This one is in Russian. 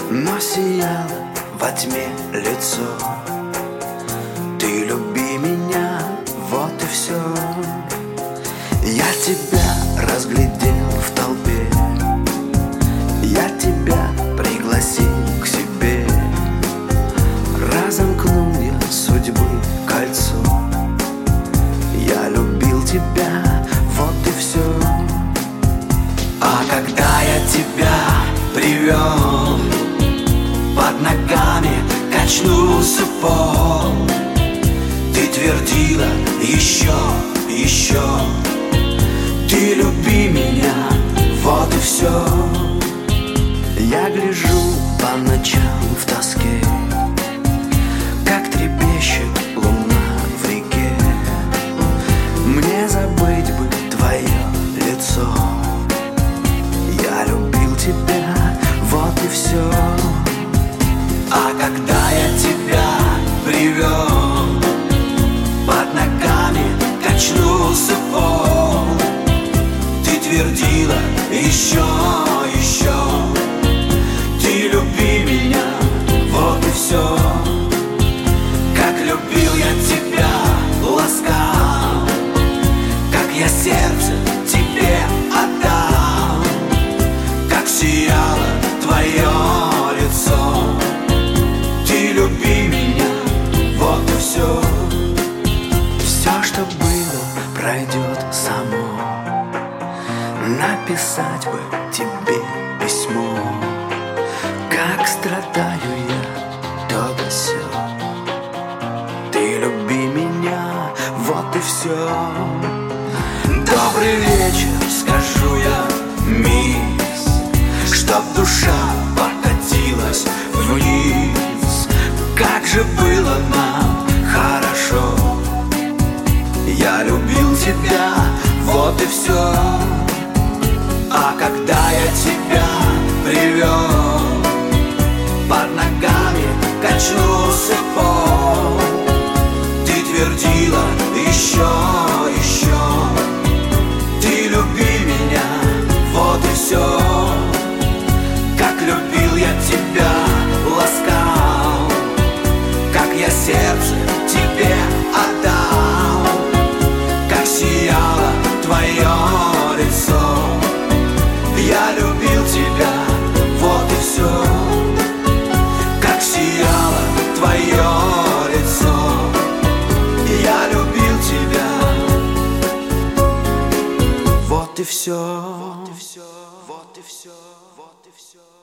но сияло во тьме лицо. Ты люби меня, вот и все. Я тебя разглядел в толпе, я тебя пригласил к себе. Разомкнул я судьбы кольцо. Я любил тебя, вот и все. А когда я тебя привел, под ногами качнулся пол. Ты твердила еще, еще. Ты люби меня, вот и все. Я гляжу по ночам в тоске, как трепещет луна в реке. Мне забыть бы твое лицо. Я любил тебя, вот и все. А когда я тебя привел, под ногами качнулся пол. Ты твердила еще, еще. Ты люби меня, вот и все. Как любил я тебя, ласкал, как я сердце тебе отдал, как сияло твое лицо. Ты люби меня, вот и все. Все, что было, пройдет само. Написать бы тебе письмо, как страдаю я, то да сё. Ты люби меня, вот и все. Добрый вечер, скажу я, мисс, чтоб душа покатилась вниз. Как же было нам хорошо. Я любил тебя, вот и все. А когда я тебя привел, под ногами качнулся пол. Ты твердила еще, еще. Ты люби меня, вот и все. Как любил я тебя, ласкал, как я сердце тебе отдал, как сияло твое лицо. Я любил тебя, вот и все. Как сияло твое лицо. Я любил тебя, вот и все. Вот и все, вот и все, вот и все.